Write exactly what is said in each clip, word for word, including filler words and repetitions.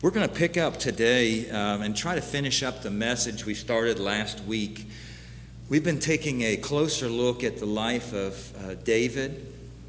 We're going to pick up today um, and try to finish up the message we started last week. We've been taking a closer look at the life of uh, David,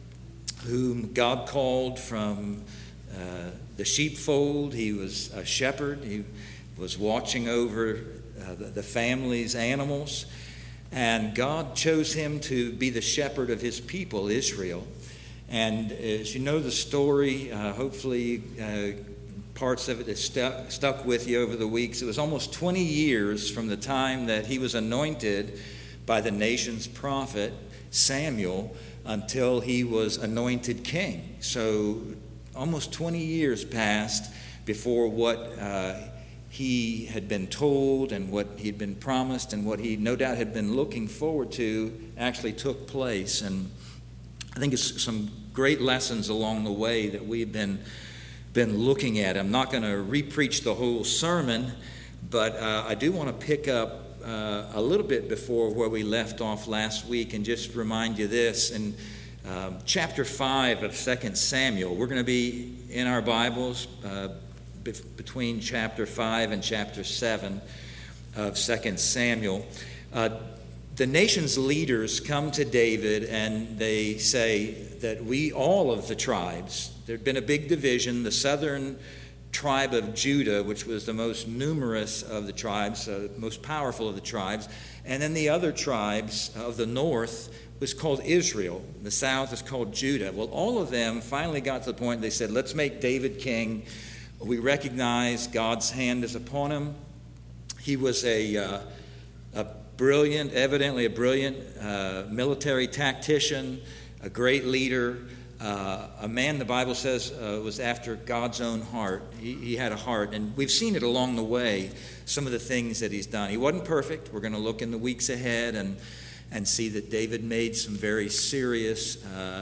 whom God called from uh, the sheepfold. He was a shepherd. He was watching over uh, the, the family's animals. And God chose him to be the shepherd of his people, Israel. And as you know the story, uh, hopefully uh, parts of it has stuck, stuck with you over the weeks. It was almost twenty years from the time that he was anointed by the nation's prophet, Samuel, until he was anointed king. So almost twenty years passed before what uh, he had been told and what he'd been promised and what he no doubt had been looking forward to actually took place. And I think it's some great lessons along the way that we've been been looking at. I'm not going to re-preach the whole sermon, but uh, I do want to pick up uh, a little bit before where we left off last week and just remind you this. In uh, chapter five of Second Samuel, we're going to be in our Bibles uh, be- between chapter five and chapter seven of Second Samuel. Uh, The nation's leaders come to David and they say that we, all of the tribes, there'd been a big division. The southern tribe of Judah, which was the most numerous of the tribes, uh, most powerful of the tribes, and then the other tribes of the north was called Israel. The south is called Judah. Well, all of them finally got to the point they said, let's make David king. We recognize God's hand is upon him. He was a, uh, a brilliant, evidently a brilliant uh, military tactician, a great leader, uh, a man the Bible says uh, was after God's own heart. He, he had a heart, and we've seen it along the way, some of the things that he's done. He wasn't perfect. We're going to look in the weeks ahead and, and see that David made some very serious uh,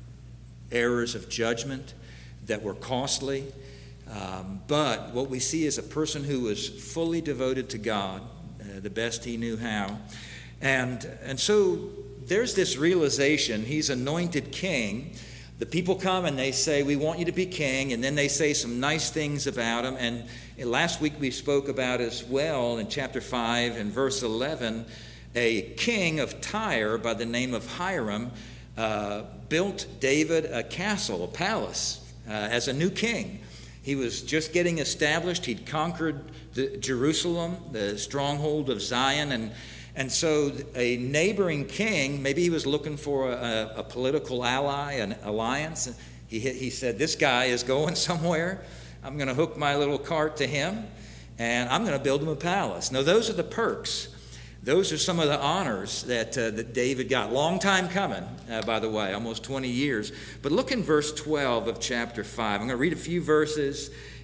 errors of judgment that were costly. Um, but what we see is a person who was fully devoted to God, Uh, the best he knew how. And and so there's this realization, he's anointed king. The people come and they say, we want you to be king. And then they say some nice things about him. And last week we spoke about as well in chapter five and verse eleven, a king of Tyre by the name of Hiram uh, built David a castle, a palace, uh, as a new king. He was just getting established. He'd conquered the, Jerusalem, the stronghold of Zion. And, and so a neighboring king, maybe he was looking for a, a political ally, an alliance. He, he said, this guy is going somewhere. I'm going to hook my little cart to him, and I'm going to build him a palace. Now, those are the perks. Those are some of the honors that, uh, that David got. Long time coming, uh, by the way, almost twenty years. But look in verse twelve of chapter five. I'm going to read a few verses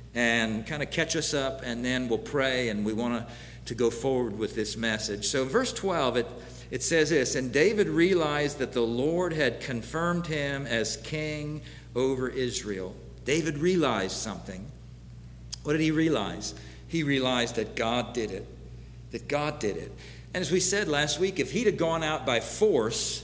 and kind of catch us up, and then we'll pray, and we want to, to go forward with this message. So in verse twelve, it, it says this, and David realized that the Lord had confirmed him as king over Israel. David realized something. What did he realize? He realized that God did it. That God did it. And as we said last week, if he'd have gone out by force,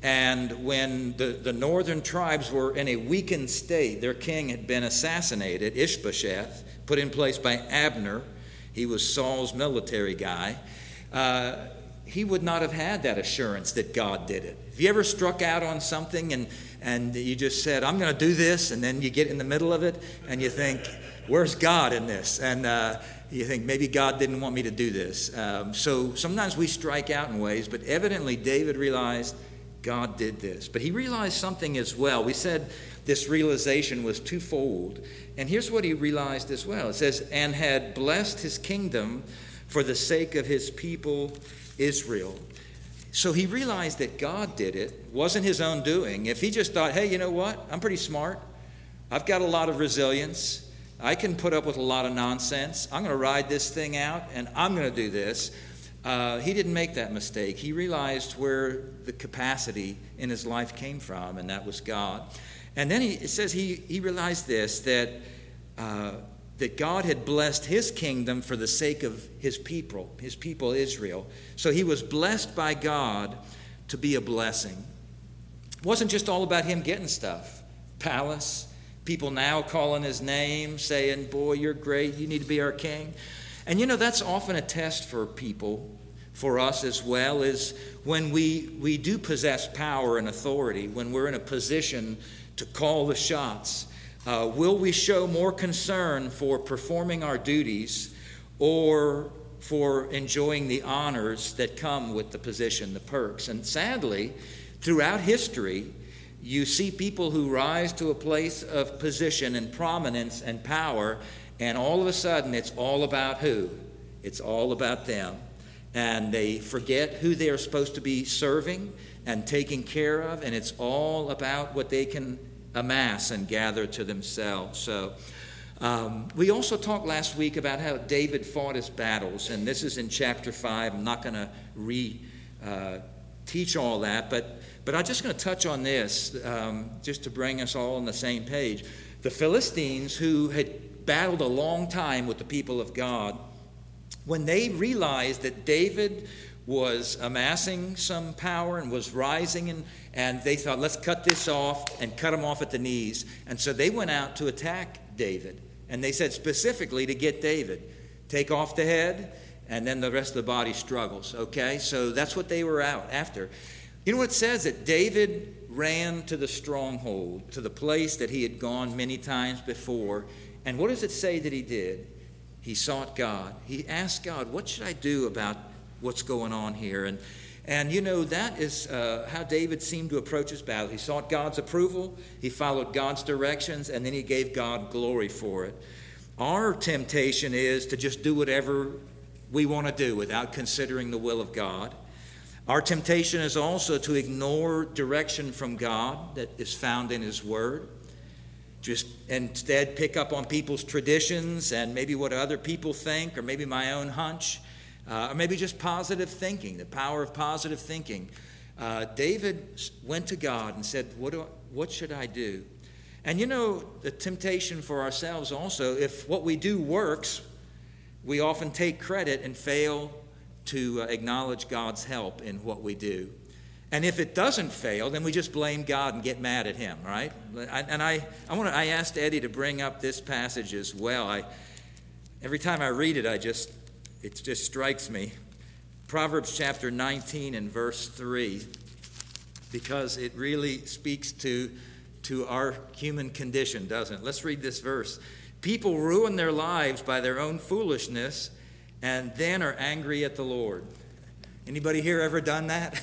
and when the, the northern tribes were in a weakened state, their king had been assassinated, Ishbosheth, put in place by Abner, he was Saul's military guy, uh, he would not have had that assurance that God did it. Have you ever struck out on something and, and you just said, I'm going to do this, and then you get in the middle of it and you think, where's God in this? And uh, you think, maybe God didn't want me to do this. Um, so sometimes we strike out in ways, but evidently David realized God did this. But he realized something as well. We said this realization was twofold. And here's what he realized as well. It says, and had blessed his kingdom for the sake of his people, Israel. So he realized that God did it. It wasn't his own doing. If he just thought, hey, you know what? I'm pretty smart. I've got a lot of resilience. I can put up with a lot of nonsense. I'm going to ride this thing out, and I'm going to do this. Uh, he didn't make that mistake. He realized where the capacity in his life came from, and that was God. And then he, it says he, he realized this, that, uh, that God had blessed his kingdom for the sake of his people, his people Israel. So he was blessed by God to be a blessing. It wasn't just all about him getting stuff, palace, People now calling his name, saying, boy, you're great, you need to be our king. And you know, that's often a test for people, for us as well, is when we, we do possess power and authority, when we're in a position to call the shots. Uh, will we show more concern for performing our duties or for enjoying the honors that come with the position, the perks? And sadly, throughout history, you see people who rise to a place of position and prominence and power, and all of a sudden it's all about who? It's all about them. And they forget who they are supposed to be serving and taking care of, and it's all about what they can amass and gather to themselves. So um, we also talked last week about how David fought his battles, and this is in chapter five. I'm not going to re uh, teach all that, but but I'm just going to touch on this um, just to bring us all on the same page. The Philistines, who had battled a long time with the people of God, when they realized that David was amassing some power and was rising, and, and they thought, let's cut this off and cut him off at the knees. And so they went out to attack David. And they said specifically to get David, take off the head, and then the rest of the body struggles. Okay, so that's what they were out after. You know what it says? That David ran to the stronghold, to the place that he had gone many times before. And what does it say that he did? He sought God. He asked God, what should I do about what's going on here? And, and you know, that is uh, how David seemed to approach his battle. He sought God's approval, he followed God's directions, and then he gave God glory for it. Our temptation is to just do whatever we want to do without considering the will of God. Our temptation is also to ignore direction from God that is found in his word. Just instead pick up on people's traditions and maybe what other people think, or maybe my own hunch, uh, or maybe just positive thinking, the power of positive thinking. Uh, David went to God and said, what, do I, what should I do? And you know, the temptation for ourselves also, if what we do works, we often take credit and fail to uh, acknowledge God's help in what we do. And if it doesn't fail, then we just blame God and get mad at him, right? And I, I want to. I asked Eddie to bring up this passage as well. I, every time I read it, I just, it just strikes me. Proverbs chapter nineteen and verse three, because it really speaks to, to our human condition, doesn't it? Let's read this verse. People ruin their lives by their own foolishness, and then are angry at the Lord. Anybody here ever done that?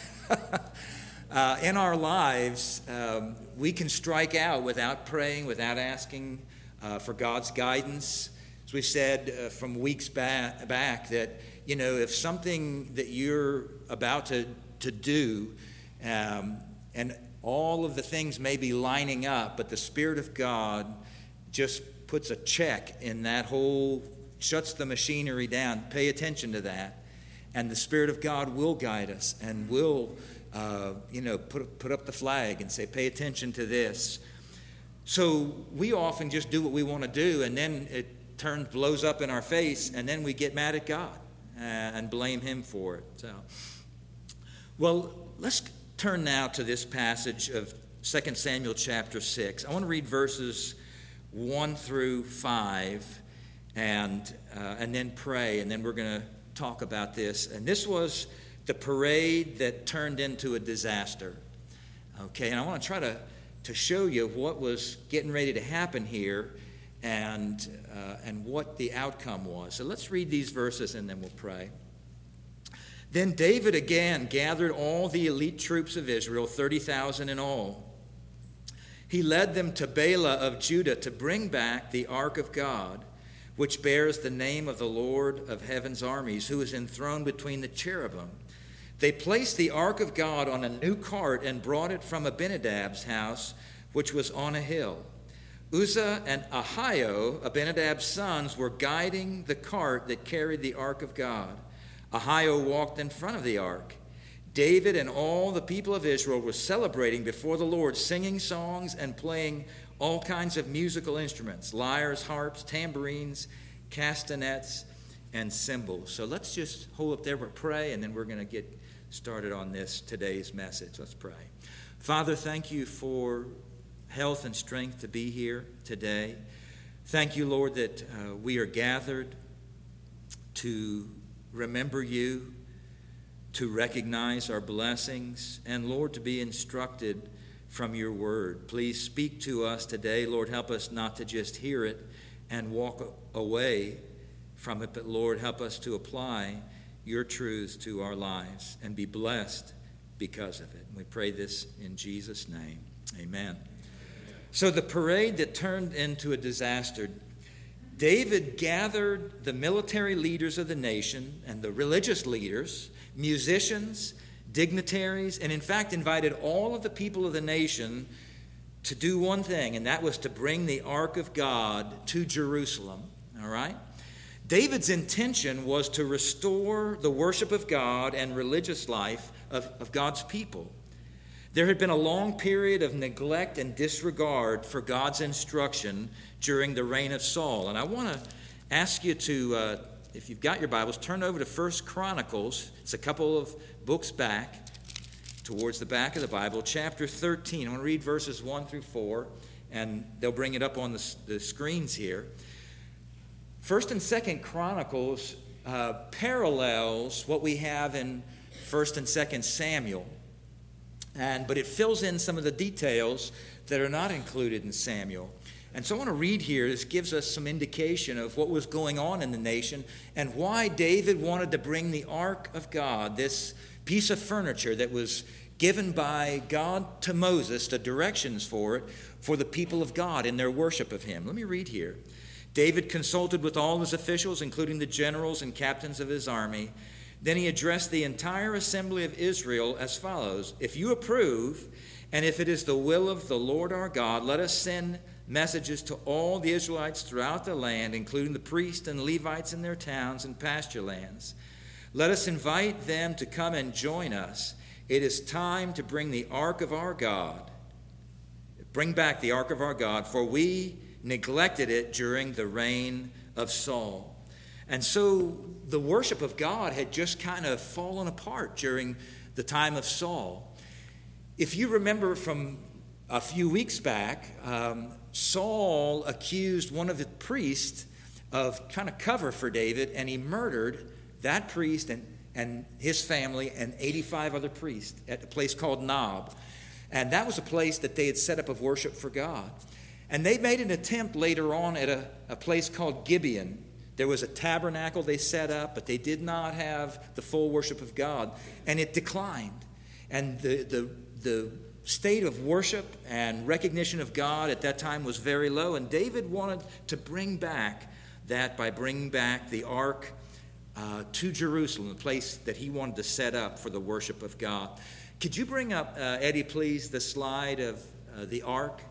uh, in our lives, um, we can strike out without praying, without asking uh, for God's guidance. As we said uh, from weeks back, back, that, you know, if something that you're about to, to do, um, and all of the things may be lining up, but the Spirit of God just puts a check in that whole, shuts the machinery down. Pay attention to that. And the Spirit of God will guide us and will, uh, you know, put, put up the flag and say, pay attention to this. So we often just do what we want to do, and then it turns, blows up in our face, and then we get mad at God uh, and blame him for it. So, well, let's turn now to this passage of Second Samuel chapter six. I want to read verses one through five and, uh, and then pray, and then we're going to talk about this. And this was the parade that turned into a disaster. Okay, and I want to try to, to show you what was getting ready to happen here and, uh, and what the outcome was. So let's read these verses and then we'll pray. Then David again gathered all the elite troops of Israel, thirty thousand in all. He led them to Bela of Judah to bring back the ark of God, which bears the name of the Lord of heaven's armies, who is enthroned between the cherubim. They placed the ark of God on a new cart and brought it from Abinadab's house, which was on a hill. Uzzah and Ahio, Abinadab's sons, were guiding the cart that carried the ark of God. Ahio walked in front of the ark. David and all the people of Israel were celebrating before the Lord, singing songs and playing all kinds of musical instruments, lyres, harps, tambourines, castanets, and cymbals. So let's just hold up there, we'll pray, and then we're going to get started on this today's message. Let's pray. Father, thank you for health and strength to be here today. Thank you, Lord, that uh, we are gathered to remember you, to recognize our blessings, and, Lord, to be instructed from your word. Please speak to us today. Lord, help us not to just hear it and walk away from it, but, Lord, help us to apply your truths to our lives and be blessed because of it. And we pray this in Jesus' name. Amen. So the parade that turned into a disaster, David gathered the military leaders of the nation and the religious leaders, musicians, dignitaries, and in fact invited all of the people of the nation to do one thing, and that was to bring the Ark of God to Jerusalem. All right? David's intention was to restore the worship of God and religious life of, of God's people. There had been a long period of neglect and disregard for God's instruction during the reign of Saul. And I want to ask you to, uh, if you've got your Bibles, turn over to First Chronicles. It's a couple of books back, towards the back of the Bible, chapter thirteen. I want to read verses one through four, and they'll bring it up on the, the screens here. First and Second Chronicles uh, parallels what we have in First and Second Samuel. And, but it fills in some of the details that are not included in Samuel. And so I want to read here. This gives us some indication of what was going on in the nation and why David wanted to bring the Ark of God, this piece of furniture that was given by God to Moses, the directions for it, for the people of God in their worship of him. Let me read here. David consulted with all his officials, including the generals and captains of his army. Then he addressed the entire assembly of Israel as follows: If you approve, and if it is the will of the Lord our God, let us send messages to all the Israelites throughout the land, including the priests and Levites in their towns and pasture lands. Let us invite them to come and join us. It is time to bring the ark of our God. Bring back the ark of our God, for we neglected it during the reign of Saul. And so the worship of God had just kind of fallen apart during the time of Saul. If you remember from a few weeks back, um, Saul accused one of the priests of kind of cover for David, and he murdered that priest and, and his family and eighty-five other priests at a place called Nob. And that was a place that they had set up of worship for God. And they made an attempt later on at a, a place called Gibeon. There was a tabernacle they set up, but they did not have the full worship of God, and it declined. And the, the, the state of worship and recognition of God at that time was very low, and David wanted to bring back that by bringing back the ark uh, to Jerusalem, the place that he wanted to set up for the worship of God. Could you bring up, uh, Eddie, please, the slide of uh, the ark?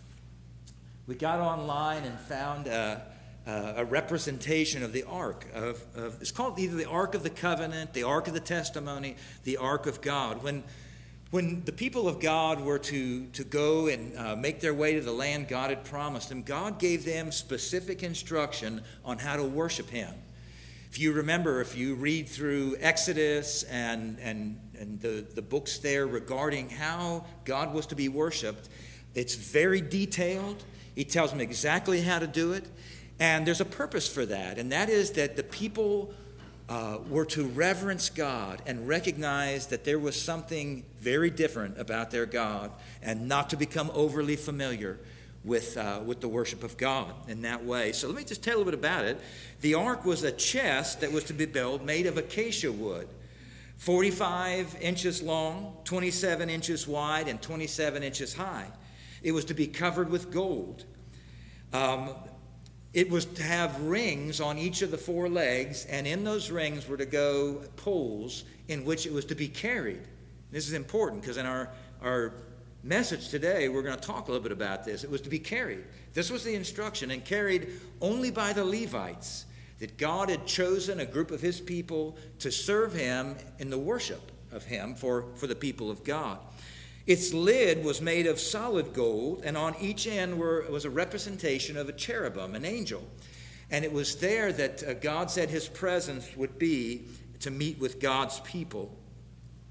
We got online and found uh, uh, a representation of the ark. Of, of it's called either the Ark of the Covenant, the Ark of the Testimony, the Ark of God. When When the people of God were to, to go and uh, make their way to the land God had promised them, God gave them specific instruction on how to worship him. If you remember, if you read through Exodus and, and, and the, the books there regarding how God was to be worshiped, it's very detailed. He tells them exactly how to do it. And there's a purpose for that, and that is that the people Uh, were to reverence God and recognize that there was something very different about their God, and not to become overly familiar with uh, with the worship of God in that way. So let me just tell you a little bit about it. The ark was a chest that was to be built made of acacia wood, forty-five inches long, twenty-seven inches wide, and twenty-seven inches high. It was to be covered with gold. Um, It was to have rings on each of the four legs, and in those rings were to go poles in which it was to be carried. This is important because in our, our message today, we're going to talk a little bit about this. It was to be carried. This was the instruction, and carried only by the Levites, that God had chosen a group of his people to serve him in the worship of him for, for the people of God. Its lid was made of solid gold, and on each end were, was a representation of a cherubim, an angel. And it was there that uh, God said his presence would be to meet with God's people.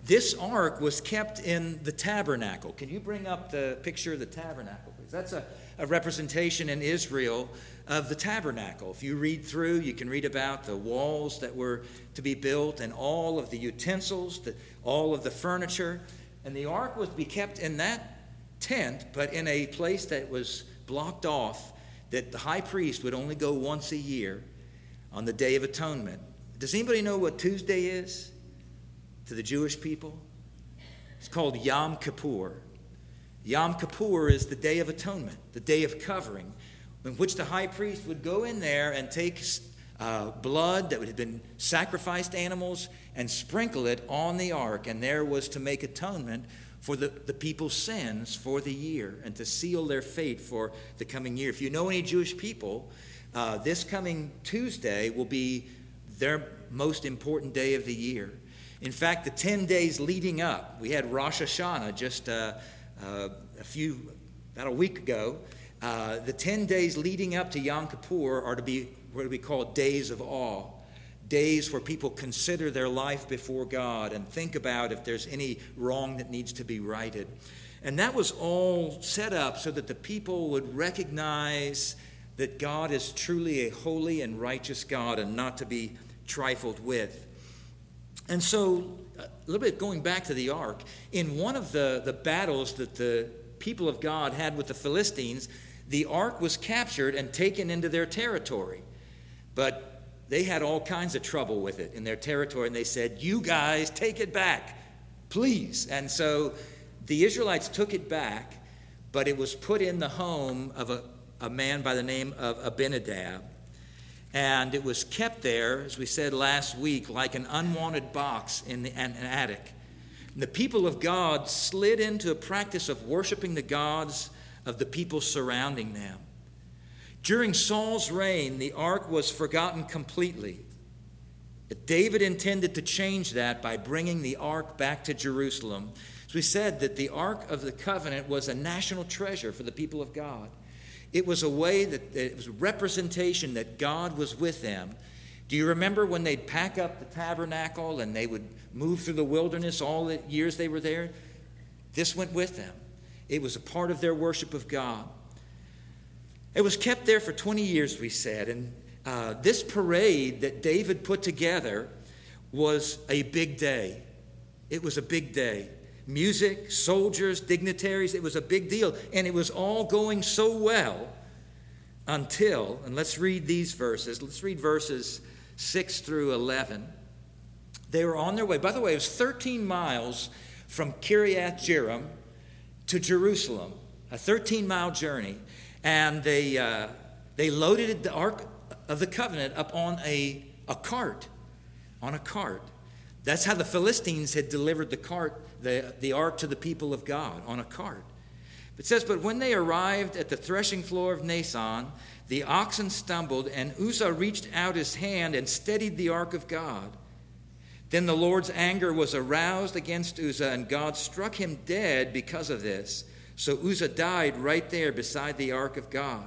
this ark was kept in the tabernacle. Can you bring up the picture of the tabernacle, please? That's a, a representation in Israel of the tabernacle. If you read through, you can read about the walls that were to be built and all of the utensils, the, all of the furniture. And the ark was to be kept in that tent, but in a place that was blocked off, that the high priest would only go once a year on the Day of Atonement. Does anybody know what Tuesday is to the Jewish people? It's called Yom Kippur. Yom Kippur is the Day of Atonement, the Day of Covering, in which the high priest would go in there and take uh, blood that had been sacrificed animals and sprinkle it on the ark. And there was to make atonement for the, the people's sins for the year and to seal their fate for the coming year. If you know any Jewish people, uh, this coming Tuesday will be their most important day of the year. In fact, the ten days leading up, we had Rosh Hashanah just uh, uh, a few, about a week ago. Uh, the ten days leading up to Yom Kippur are to be what we call days of awe, days where people consider their life before God and think about if there's any wrong that needs to be righted. And that was all set up so that the people would recognize that God is truly a holy and righteous God and not to be trifled with. And so, a little bit going back to the ark, in one of the, the battles that the people of God had with the Philistines, the ark was captured and taken into their territory. But they had all kinds of trouble with it in their territory, and they said, "You guys take it back, please." And so the Israelites took it back, but it was put in the home of a, a man by the name of Abinadab. And it was kept there, as we said last week, like an unwanted box in the, an, an attic. And the people of God slid into a practice of worshiping the gods of the people surrounding them. During Saul's reign, the ark was forgotten completely. But David intended to change that by bringing the ark back to Jerusalem. As we said, that the Ark of the Covenant was a national treasure for the people of God. It was a way that it was a representation that God was with them. Do you remember when they'd pack up the tabernacle and they would move through the wilderness all the years they were there? This went with them. It was a part of their worship of God. It was kept there for twenty years, we said, and uh, this parade that David put together was a big day. It was a big day. Music, soldiers, dignitaries, it was a big deal. And it was all going so well until, and let's read these verses. Let's read verses six through eleven. They were on their way. By the way, it was thirteen miles from Kiriath Jearim to Jerusalem, a thirteen-mile journey. And they uh, they loaded the Ark of the Covenant up on a, a cart, on a cart. That's how the Philistines had delivered the cart, the, the ark to the people of God, on a cart. It says, "But when they arrived at the threshing floor of Naasson, the oxen stumbled, and Uzzah reached out his hand and steadied the ark of God. Then the Lord's anger was aroused against Uzzah, and God struck him dead because of this. So Uzzah died right there beside the ark of God."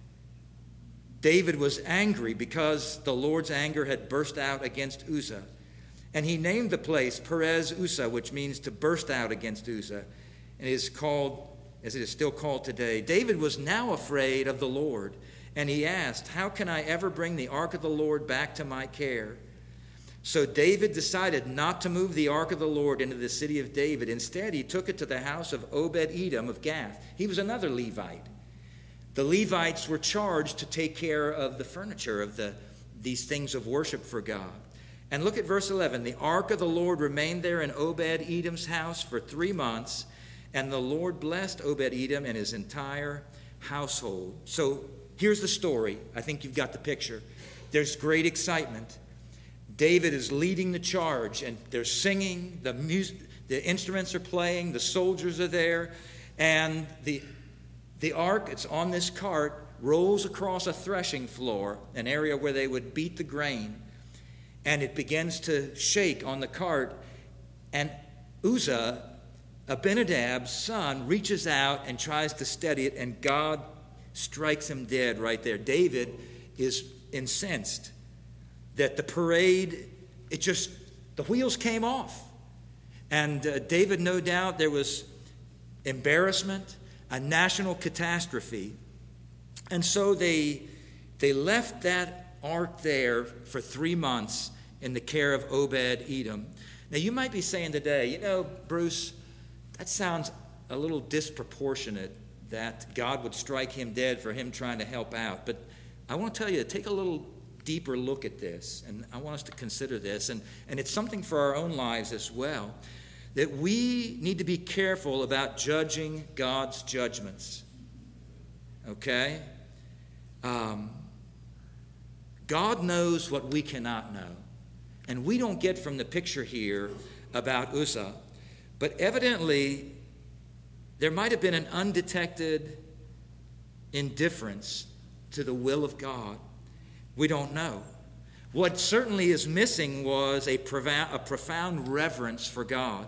David was angry because the Lord's anger had burst out against Uzzah. And he named the place Perez Uzzah, which means to burst out against Uzzah. And it is called, as it is still called today. David was now afraid of the Lord. And he asked, "How can I ever bring the ark of the Lord back to my care?" So David decided not to move the ark of the Lord into the city of David. Instead, he took it to the house of Obed-Edom of Gath. He was another Levite. The Levites were charged to take care of the furniture of the these things of worship for God. And look at verse eleven. "The ark of the Lord remained there in Obed-Edom's house for three months, and the Lord blessed Obed-Edom and his entire household." So here's the story. I think you've got the picture. There's great excitement. David is leading the charge, and they're singing, the music, the instruments are playing, the soldiers are there, and the the ark, it's on this cart, rolls across a threshing floor, an area where they would beat the grain, and it begins to shake on the cart, and Uzzah, Abinadab's son, reaches out and tries to steady it, and God strikes him dead right there. David is incensed that the parade, it just, the wheels came off. And uh, David, no doubt, there was embarrassment, a national catastrophe. And so they, they left that ark there for three months in the care of Obed-Edom. Now, you might be saying today, you know, Bruce, that sounds a little disproportionate that God would strike him dead for him trying to help out. But I want to tell you, take a little deeper look at this, and I want us to consider this, and, and it's something for our own lives as well, that we need to be careful about judging God's judgments. Okay? Um, God knows what we cannot know. And we don't get from the picture here about Uzzah, but evidently there might have been an undetected indifference to the will of God. We don't know. What certainly is missing was a profound, a profound reverence for God.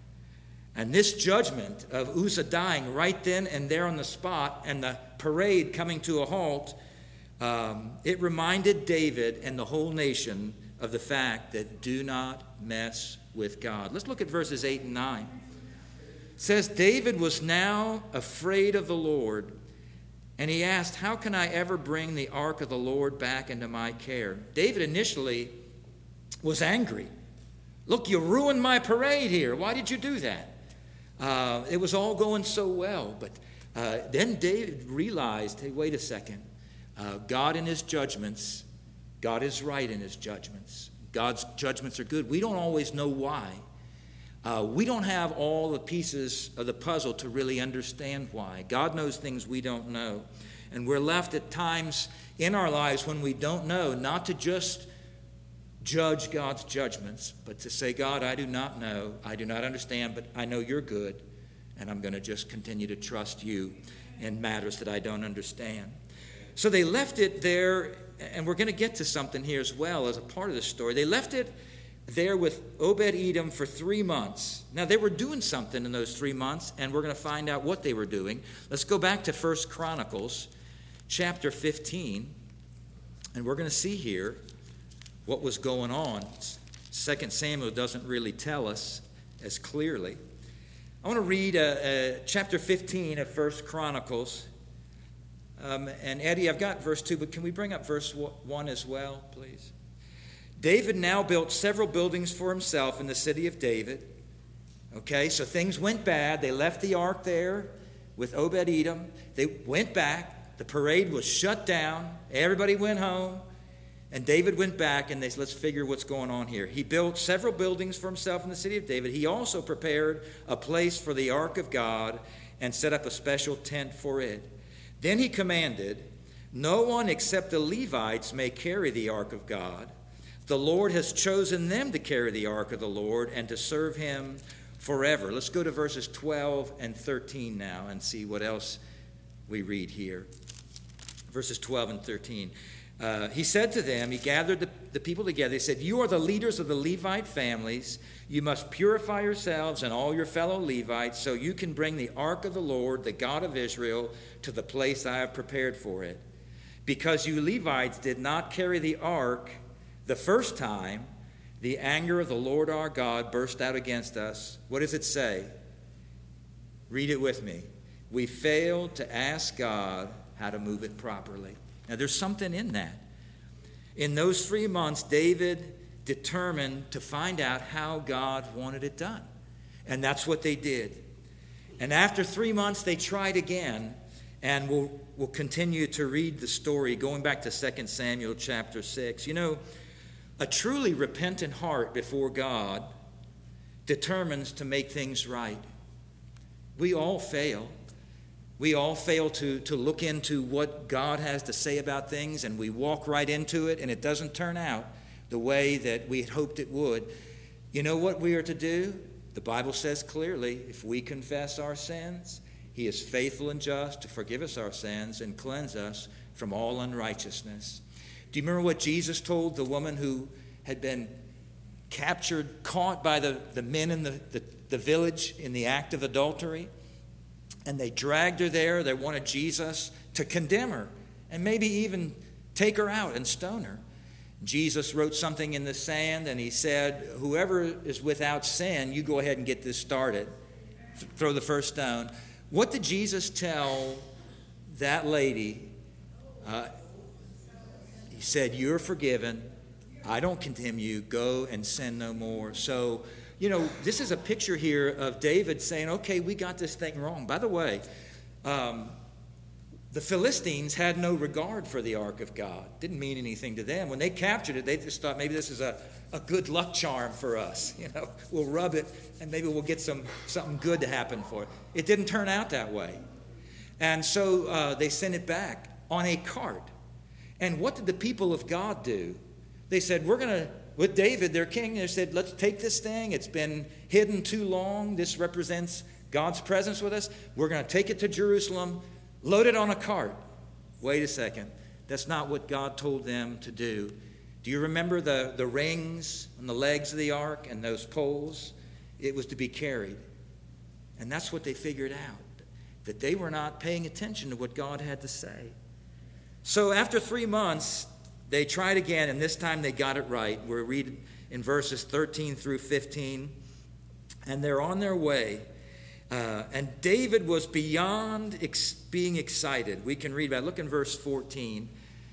And this judgment of Uzzah dying right then and there on the spot and the parade coming to a halt, um, it reminded David and the whole nation of the fact that do not mess with God. Let's look at verses eight and nine. It says, David was now afraid of the Lord, and he asked, how can I ever bring the ark of the Lord back into my care? David initially was angry. Look, you ruined my parade here. Why did you do that? Uh, it was all going so well. But uh, then David realized, hey, wait a second. Uh, God in his judgments, God is right in his judgments. God's judgments are good. We don't always know why. Uh, we don't have all the pieces of the puzzle to really understand why. God knows things we don't know. And we're left at times in our lives when we don't know, not to just judge God's judgments, but to say, God, I do not know, I do not understand, but I know you're good, and I'm going to just continue to trust you in matters that I don't understand. So they left it there, and we're going to get to something here as well as a part of the story. They left it there with Obed-Edom for three months. Now, they were doing something in those three months, and we're going to find out what they were doing. Let's go back to First Chronicles chapter fifteen, and we're going to see here what was going on. Second Samuel doesn't really tell us as clearly. I want to read uh, uh, chapter fifteen of First Chronicles. Um, and Eddie, I've got verse two, but can we bring up verse one as well, please? David now built several buildings for himself in the city of David. Okay, so things went bad. They left the ark there with Obed-Edom. They went back. The parade was shut down. Everybody went home. And David went back, and they said, let's figure what's going on here. He built several buildings for himself in the city of David. He also prepared a place for the ark of God and set up a special tent for it. Then he commanded, no one except the Levites may carry the ark of God. The Lord has chosen them to carry the ark of the Lord and to serve him forever. Let's go to verses twelve and thirteen now and see what else we read here. Verses twelve and thirteen. Uh, he said to them, he gathered the, the people together. He said, you are the leaders of the Levite families. You must purify yourselves and all your fellow Levites so you can bring the ark of the Lord, the God of Israel, to the place I have prepared for it. Because you Levites did not carry the ark the first time, the anger of the Lord our God burst out against us. What does it say? Read it with me. We failed to ask God how to move it properly. Now, there's something in that. In those three months, David determined to find out how God wanted it done. And that's what they did. And after three months, they tried again. And we'll, we'll continue to read the story, going back to Second Samuel chapter six. You know, a truly repentant heart before God determines to make things right. We all fail. We all fail to, to look into what God has to say about things, and we walk right into it, and it doesn't turn out the way that we had hoped it would. You know what we are to do? The Bible says clearly, if we confess our sins, he is faithful and just to forgive us our sins and cleanse us from all unrighteousness. Do you remember what Jesus told the woman who had been captured, caught by the, the men in the, the, the village in the act of adultery? And they dragged her there. They wanted Jesus to condemn her and maybe even take her out and stone her. Jesus wrote something in the sand, and he said, whoever is without sin, you go ahead and get this started. Th- throw the first stone. What did Jesus tell that lady? Uh, he said, you're forgiven. I don't condemn you. Go and sin no more. So, you know, this is a picture here of David saying, okay, we got this thing wrong. By the way, um, the Philistines had no regard for the ark of God. Didn't mean anything to them. When they captured it, they just thought maybe this is a, a good luck charm for us. You know, we'll rub it and maybe we'll get some something good to happen for it. It didn't turn out that way. And so uh, they sent it back on a cart. And what did the people of God do? They said, we're going to, with David, their king, they said, let's take this thing. It's been hidden too long. This represents God's presence with us. We're going to take it to Jerusalem. Load it on a cart. Wait a second. That's not what God told them to do. Do you remember the, the rings on the legs of the ark and those poles? It was to be carried. And that's what they figured out, that they were not paying attention to what God had to say. So after three months, they tried again, and this time they got it right. We read in verses thirteen through fifteen, and they're on their way. Uh, and David was beyond ex- being excited. We can read about it. Look in verse fourteen.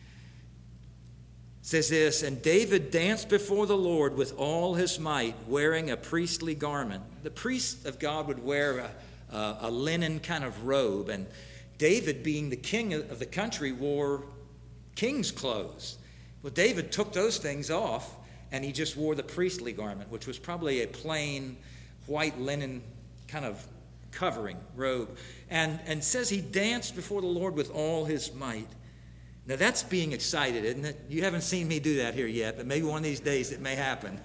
It says this, and David danced before the Lord with all his might, wearing a priestly garment. The priest of God would wear a, a, a linen kind of robe. And David, being the king of the country, wore king's clothes. Well, David took those things off, and he just wore the priestly garment, which was probably a plain white linen kind of covering robe, and and says he danced before the Lord with all his might. Now that's being excited, isn't it? You haven't seen me do that here yet, but maybe one of these days it may happen.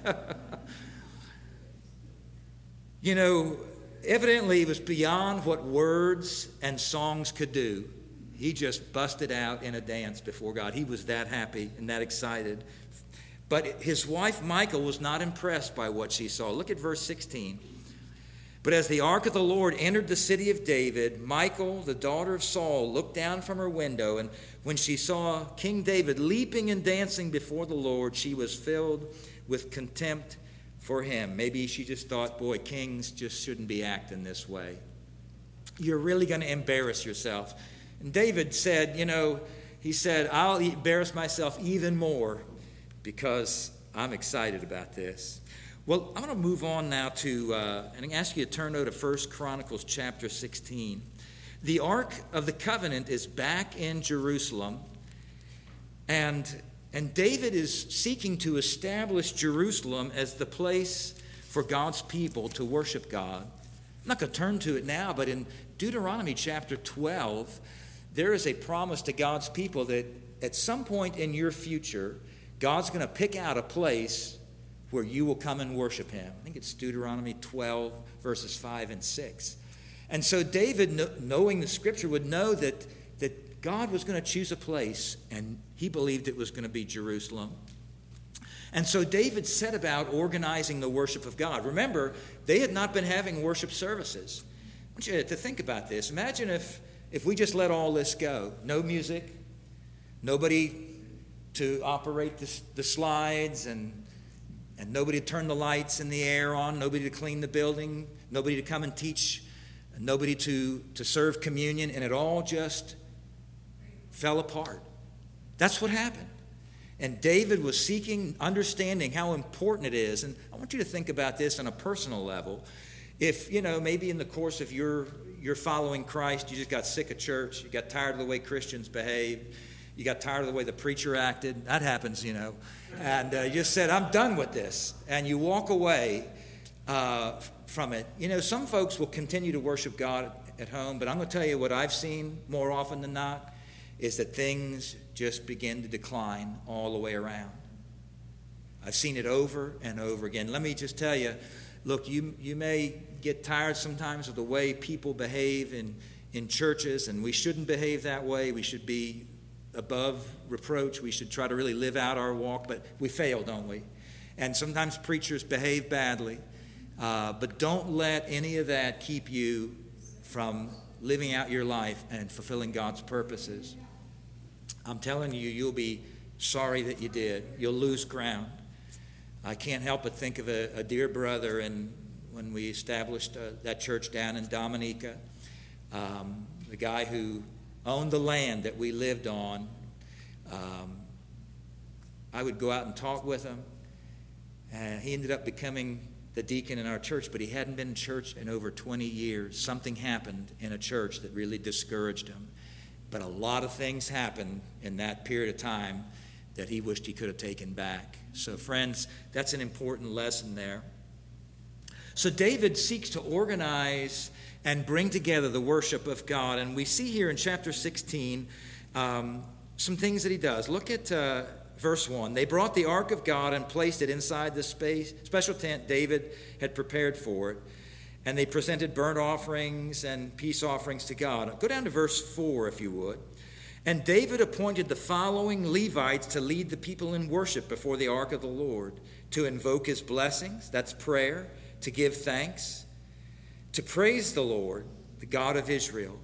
You know, evidently it was beyond what words and songs could do. He just busted out in a dance before God. He was that happy and that excited. But his wife Michal was not impressed by what she saw. Look at verse sixteen. But as the ark of the Lord entered the city of David, Michal, the daughter of Saul, looked down from her window, and when she saw King David leaping and dancing before the Lord, she was filled with contempt for him. Maybe she just thought, boy, kings just shouldn't be acting this way. You're really going to embarrass yourself. And David said, you know, he said, I'll embarrass myself even more because I'm excited about this. Well, I'm going to move on now to, uh, and ask you to turn over to First Chronicles chapter sixteen. The Ark of the Covenant is back in Jerusalem, and, and David is seeking to establish Jerusalem as the place for God's people to worship God. I'm not going to turn to it now, but in Deuteronomy chapter twelve, there is a promise to God's people that at some point in your future, God's going to pick out a place where you will come and worship him. I think it's Deuteronomy twelve, verses five and six. And so David, knowing the scripture, would know that, that God was going to choose a place, and he believed it was going to be Jerusalem. And so David set about organizing the worship of God. Remember, they had not been having worship services. I want you to think about this. Imagine if, if we just let all this go. No music, nobody to operate the, the slides, and And nobody to turn the lights and the air on, nobody to clean the building, nobody to come and teach, nobody to, to serve communion, and it all just fell apart. That's what happened. And David was seeking, understanding how important it is. And I want you to think about this on a personal level. If, you know, maybe in the course of your, your following Christ, you just got sick of church, you got tired of the way Christians behaved, you got tired of the way the preacher acted. That happens, you know. And uh, you just said, I'm done with this. And you walk away uh, from it. You know, some folks will continue to worship God at home, but I'm going to tell you what I've seen more often than not is that things just begin to decline all the way around. I've seen it over and over again. Let me just tell you, look, you, you may get tired sometimes of the way people behave in, in churches, and we shouldn't behave that way. We should be above reproach. We should try to really live out our walk, but we fail, don't we? And sometimes preachers behave badly, uh, but don't let any of that keep you from living out your life and fulfilling God's purposes. I'm telling you, you'll be Sorry that you did. You'll lose ground. I can't help but think of a, a dear brother, and when we established uh, that church down in Dominica, um, the guy who owned the land that we lived on, um, I would go out and talk with him, and he ended up becoming the deacon in our church, but he hadn't been in church in over twenty years. Something happened in a church that really discouraged him. But a lot of things happened in that period of time that he wished he could have taken back. So friends, that's an important lesson there. So David seeks to organize and bring together the worship of God. And we see here in chapter sixteen um, some things that he does. Look at uh, verse one. They brought the ark of God and placed it inside the space, special tent David had prepared for it. And they presented burnt offerings and peace offerings to God. Go down to verse four, if you would. And David appointed the following Levites to lead the people in worship before the ark of the Lord, to invoke his blessings, that's prayer, to give thanks, to praise the Lord, the God of Israel.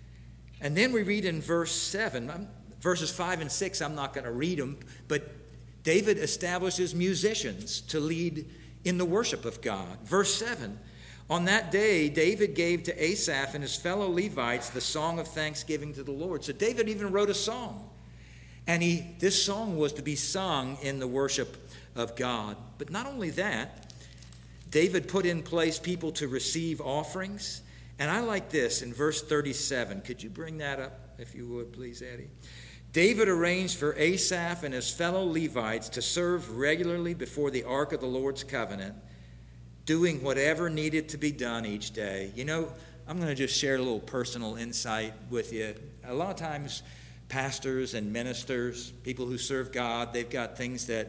And then we read in verse seven, verses five and six, I'm not going to read them, but David establishes musicians to lead in the worship of God. Verse seven, on that day, David gave to Asaph and his fellow Levites the song of thanksgiving to the Lord. So David even wrote a song. And he, this song was to be sung in the worship of God. But not only that, David put in place people to receive offerings. And I like this in verse thirty-seven. Could you bring that up, if you would, please, Eddie? David arranged for Asaph and his fellow Levites to serve regularly before the ark of the Lord's covenant, doing whatever needed to be done each day. You know, I'm going to just share a little personal insight with you. A lot of times, pastors and ministers, people who serve God, they've got things that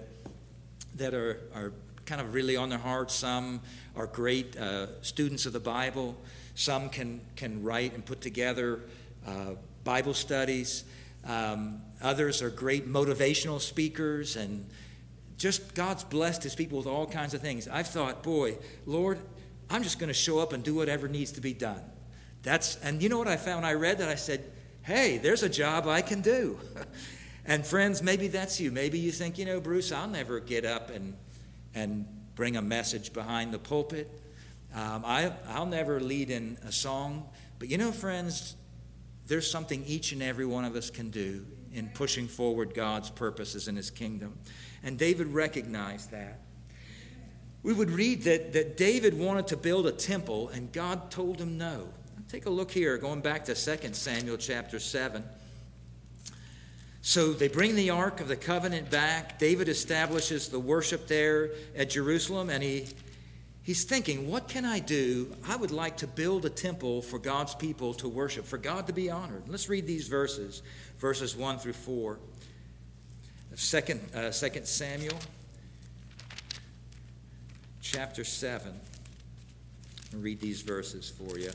that are, are kind of really on their hearts. Some are great uh, students of the Bible. Some can, can write and put together uh, Bible studies. Um, others are great motivational speakers, and just God's blessed his people with all kinds of things. I've thought, boy, Lord, I'm just going to show up and do whatever needs to be done. That's, and you know what I found? I read that, I said, hey, there's a job I can do. And friends, maybe that's you. Maybe you think, you know, Bruce, I'll never get up and and bring a message behind the pulpit. Um, I, I'll never lead in a song. But you know, friends, there's something each and every one of us can do in pushing forward God's purposes in his kingdom. And David recognized that. We would read that, that David wanted to build a temple, and God told him no. Take a look here, going back to Second Samuel chapter seven. So they bring the Ark of the Covenant back. David establishes the worship there at Jerusalem, and he he's thinking, what can I do? I would like to build a temple for God's people to worship, for God to be honored. Let's read these verses, verses one through four. Second, uh, Second Samuel chapter seven. I'll read these verses for you.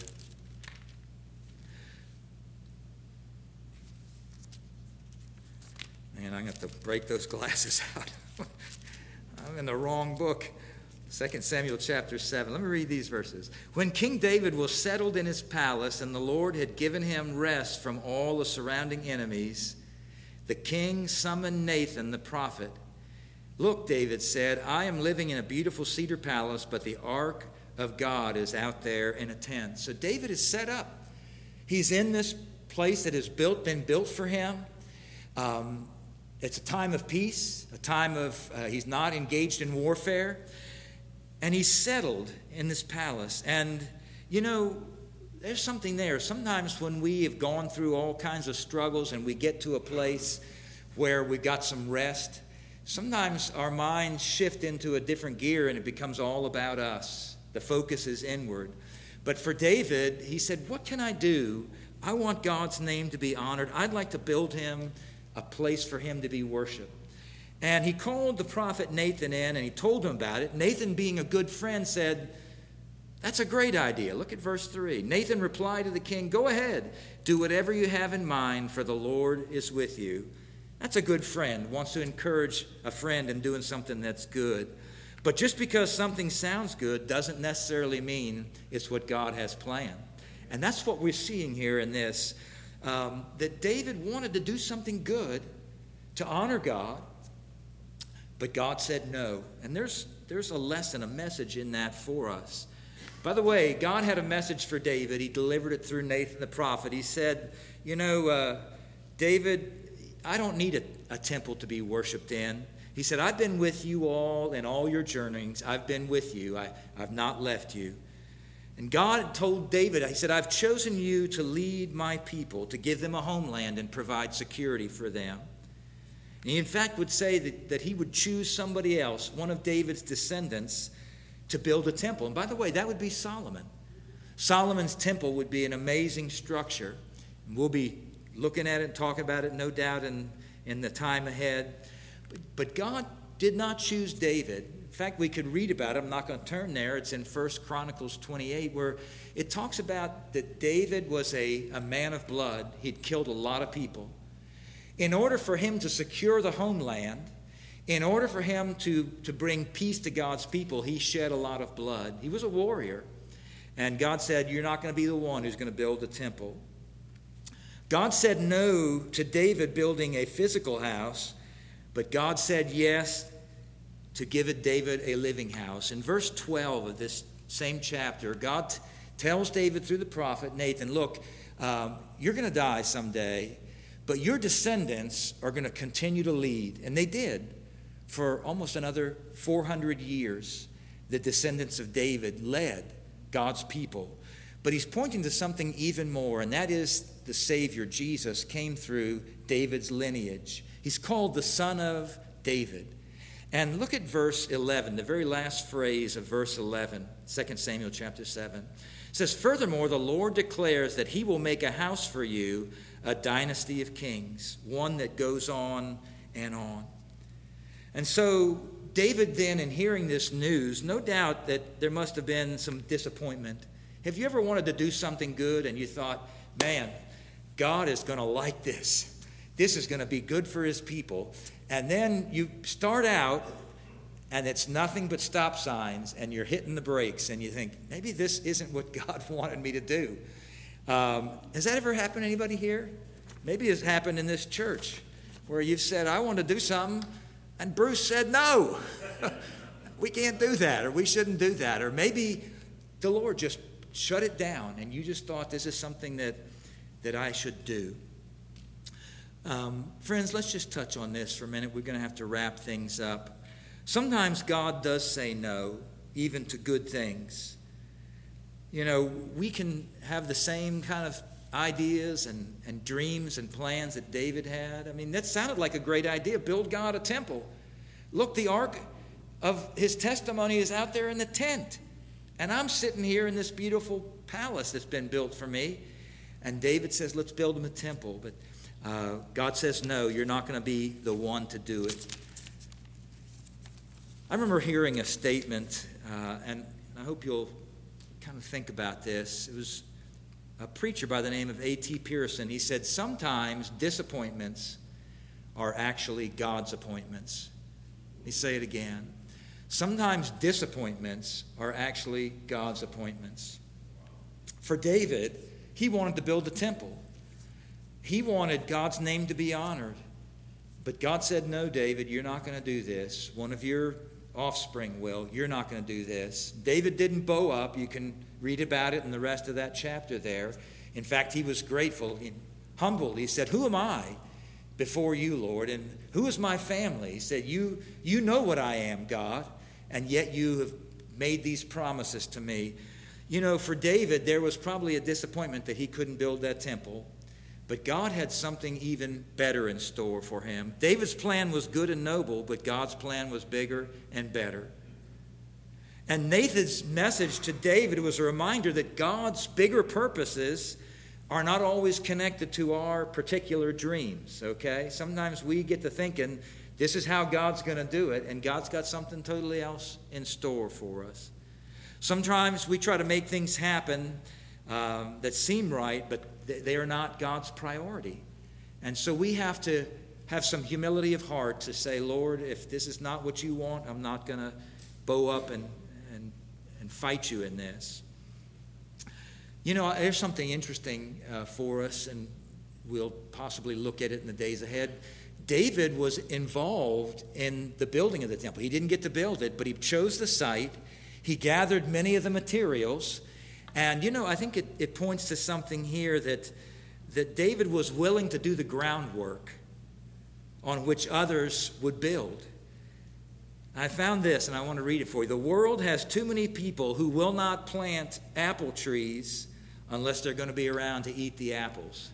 Man, I'm going to have to break those glasses out. I'm in the wrong book. Second Samuel chapter seven. Let me read these verses. When King David was settled in his palace and the Lord had given him rest from all the surrounding enemies, the king summoned Nathan the prophet. Look, David said, I am living in a beautiful cedar palace, but the ark of God is out there in a tent. So David is set up. He's in this place that has built, been built for him. Um, It's a time of peace, a time of, uh, he's not engaged in warfare, and he's settled in this palace. And, you know, there's something there. Sometimes when we have gone through all kinds of struggles and we get to a place where we've got some rest, sometimes our minds shift into a different gear and it becomes all about us. The focus is inward. But for David, he said, what can I do? I want God's name to be honored. I'd like to build him a place for him to be worshiped. And he called the prophet Nathan in and he told him about it. Nathan, being a good friend, said, that's a great idea. Look at verse three. Nathan replied to the king, go ahead, do whatever you have in mind, for the Lord is with you. That's a good friend, wants to encourage a friend in doing something that's good. But just because something sounds good doesn't necessarily mean it's what God has planned. And that's what we're seeing here in this. Um, that David wanted to do something good to honor God. But God said no. And there's, there's a lesson, a message in that for us. By the way, God had a message for David. He delivered it through Nathan the prophet. He said, you know, uh, David, I don't need a, a temple to be worshiped in. He said, I've been with you all in all your journeyings. I've been with you. I, I've not left you. And God told David, he said, I've chosen you to lead my people, to give them a homeland and provide security for them. And he in fact would say that, that he would choose somebody else, one of David's descendants, to build a temple. And by the way, that would be Solomon. Solomon's temple would be an amazing structure. And we'll be looking at it and talking about it, no doubt, in, in the time ahead. But, but God did not choose David. In fact, we could read about it. I'm not going to turn there. It's in First Chronicles twenty-eight, where it talks about that David was a, a man of blood. He'd killed a lot of people. In order for him to secure the homeland, in order for him to, to bring peace to God's people, he shed a lot of blood. He was a warrior. And God said, you're not going to be the one who's going to build the temple. God said no to David building a physical house, but God said yes to give David a living house. In verse twelve of this same chapter, God t- tells David through the prophet Nathan, look, um, you're going to die someday, but your descendants are going to continue to lead. And they did. For almost another four hundred years, the descendants of David led God's people. But he's pointing to something even more, and that is the Savior, Jesus, came through David's lineage. He's called the Son of David. And look at verse eleven, the very last phrase of verse eleven, Second Samuel chapter seven. It says, furthermore, the Lord declares that he will make a house for you, a dynasty of kings, one that goes on and on. And so David then, in hearing this news, no doubt that there must have been some disappointment. Have you ever wanted to do something good and you thought, man, God is going to like this. This is going to be good for his people. And then you start out and it's nothing but stop signs and you're hitting the brakes and you think, maybe this isn't what God wanted me to do. Um, has that ever happened to anybody here? Maybe it's happened in this church where you've said, I want to do something. And Bruce said, no, we can't do that, or we shouldn't do that. Or maybe the Lord just shut it down and you just thought this is something that, that I should do. Um, friends, let's just touch on this for a minute. We're going to have to wrap things up. Sometimes God does say no, even to good things. You know, we can have the same kind of ideas and, and dreams and plans that David had. I mean, that sounded like a great idea. Build God a temple. Look, the ark of his testimony is out there in the tent. And I'm sitting here in this beautiful palace that's been built for me. And David says, let's build him a temple. But uh, God says, no, you're not going to be the one to do it. I remember hearing a statement, uh, and I hope you'll kind of think about this. It was a preacher by the name of A T Pearson. He said, sometimes disappointments are actually God's appointments. Let me say it again. Sometimes disappointments are actually God's appointments. For David, he wanted to build a temple. He wanted God's name to be honored. But God said, no, David, you're not going to do this. One of your offspring will. You're not going to do this. David didn't bow up. You can read about it in the rest of that chapter there. In fact, he was grateful, humbled. He said, who am I before you, Lord? And who is my family? He said, you, you know what I am, God, and yet you have made these promises to me. You know, for David, there was probably a disappointment that he couldn't build that temple. But God had something even better in store for him. David's plan was good and noble, but God's plan was bigger and better. And Nathan's message to David was a reminder that God's bigger purposes are not always connected to our particular dreams, okay? Sometimes we get to thinking, this is how God's going to do it, and God's got something totally else in store for us. Sometimes we try to make things happen um, that seem right, but they are not God's priority. And so we have to have some humility of heart to say, Lord, if this is not what you want, I'm not going to bow up and, and, and fight you in this. You know, there's something interesting uh, for us, and we'll possibly look at it in the days ahead. David was involved in the building of the temple. He didn't get to build it, but he chose the site. He gathered many of the materials. And, you know, I think it, it points to something here that, that David was willing to do the groundwork on which others would build. I found this, and I want to read it for you. The world has too many people who will not plant apple trees unless they're going to be around to eat the apples.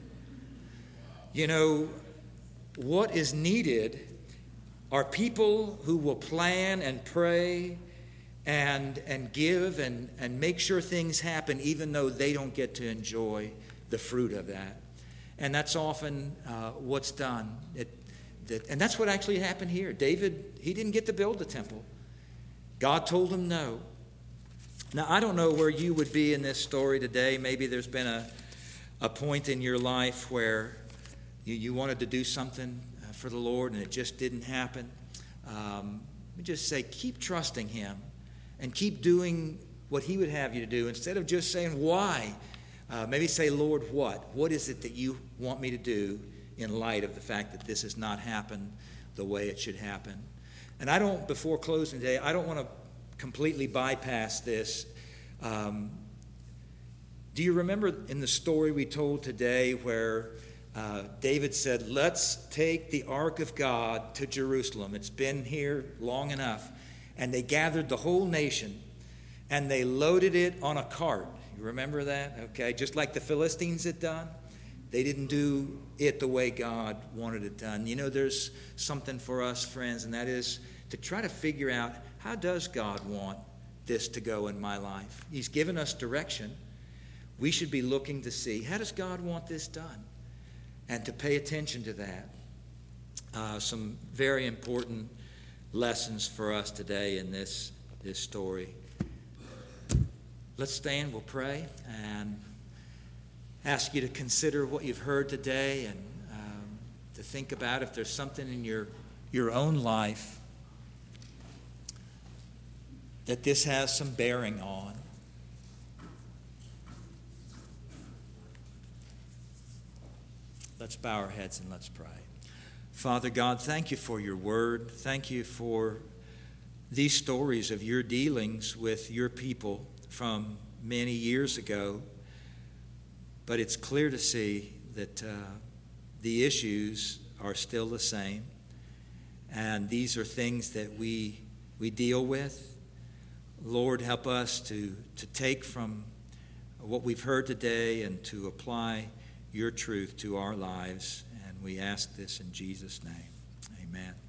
You know, what is needed are people who will plan and pray and and give and, and make sure things happen even though they don't get to enjoy the fruit of that. And that's often uh, what's done. It, that, and that's what actually happened here. David, he didn't get to build the temple. God told him no. Now, I don't know where you would be in this story today. Maybe there's been a, a point in your life where you, you wanted to do something for the Lord and it just didn't happen. Um, let me just say, keep trusting Him and keep doing what He would have you to do. Instead of just saying, why? Uh, maybe say, Lord, what? What is it that you want me to do in light of the fact that this has not happened the way it should happen? And I don't, before closing today, I don't want to completely bypass this. Um, do you remember in the story we told today where uh, David said, let's take the ark of God to Jerusalem. It's been here long enough. And they gathered the whole nation and they loaded it on a cart. You remember that? Okay, just like the Philistines had done. They didn't do it the way God wanted it done. You know, there's something for us, friends, and that is to try to figure out, how does God want this to go in my life? He's given us direction. We should be looking to see, how does God want this done? And to pay attention to that. Uh, some very important lessons for us today in this, this story. Let's stand, we'll pray, and ask you to consider what you've heard today and um, to think about if there's something in your, your own life that this has some bearing on. Let's bow our heads and let's pray. Father God, thank you for your word. Thank you for these stories of your dealings with your people from many years ago. But it's clear to see that uh, the issues are still the same. And these are things that we we deal with. Lord, help us to, to take from what we've heard today and to apply your truth to our lives. And we ask this in Jesus' name. Amen.